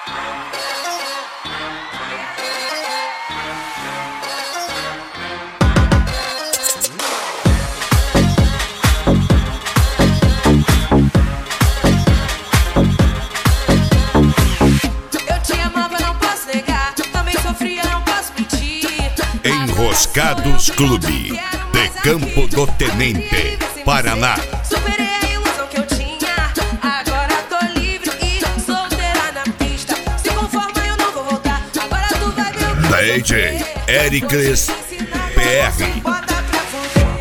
Enroscados Clube, de Campo do Tenente, Paraná. Superei a ilusão que eu tinha, agora tô livre e solteira na pista. Se conforma, eu não vou voltar, agora tu vai ver o que DJ Ericles PR. bota pra fuder.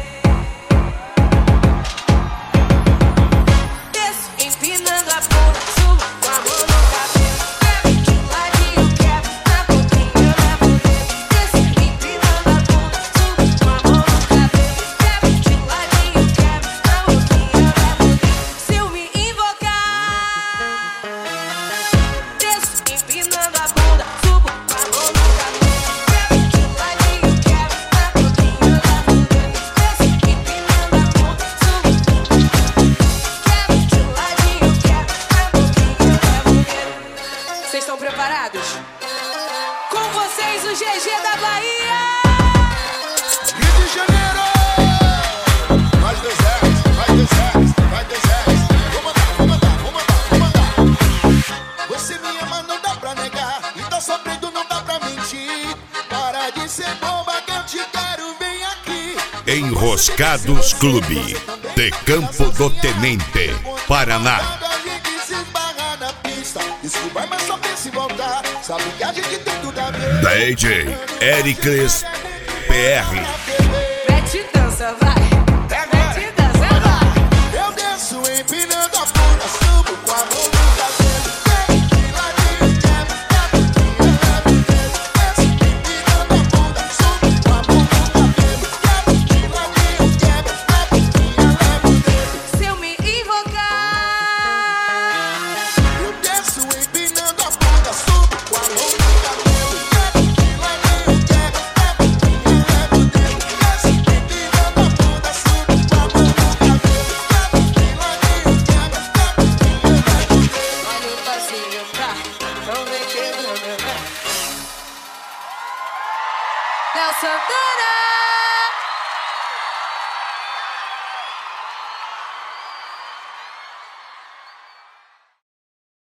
Desço, empinando a bunda, subo com a mão no cabelo. Quebro de ladinho, quebro na boquinha, eu levo o dedo. Desço, empinando a bunda, subo com a mão no cabelo. Quebro de ladinho, quebro na boquinha, eu levo o dedo. Se eu me invocar, desço, empinando a bunda, subo com a mão no cabelo. Quebro de ladinho, quebro na boquinha, eu levo o dedo. Desço, empinando a bunda, subo. Quebro de ladinho, quebro na boquinha, eu levo o dedo. Vocês estão preparados? Com vocês, o GG da Bahia! Rio de Janeiro! Vai deserto, vai deserto, vai deserto. Vou mandar, vou mandar, vou mandar, vou mandar. Você me ama, não dá pra negar. E tá sofrendo, não dá pra mentir. Para de ser boba que eu te quero, vem aqui. Enroscados Clube, de Campo do Tenente, Paraná. A gente se esbarra na pista. Desculpa, mas só pensa em voltar. Sabe que a gente tem tudo a ver. DJ Ericles PR. Mete dança, vai! Mete dança, vai! Eu desço empinando a bunda, subo com a mão no cabelo. Quebro de ladinho, quebro na boquinha, eu levo o dedo. Desço empinando a bunda, subo com a mão no cabelo. Quebro de ladinho, quebro na boquinha, eu levo o dedo. Se eu me invocar, Eu desço empinando a bunda, subo com a mão no cabelo. Quebro de ladinho, quebro na boquinha, eu levo o dedo. Desço empinando a bunda, subo com a mão no cabelo. Quebro de ladinho, quebro na boquinha, eu levo o dedo. olha o passinho pra não ver quebrando. Léo Santana!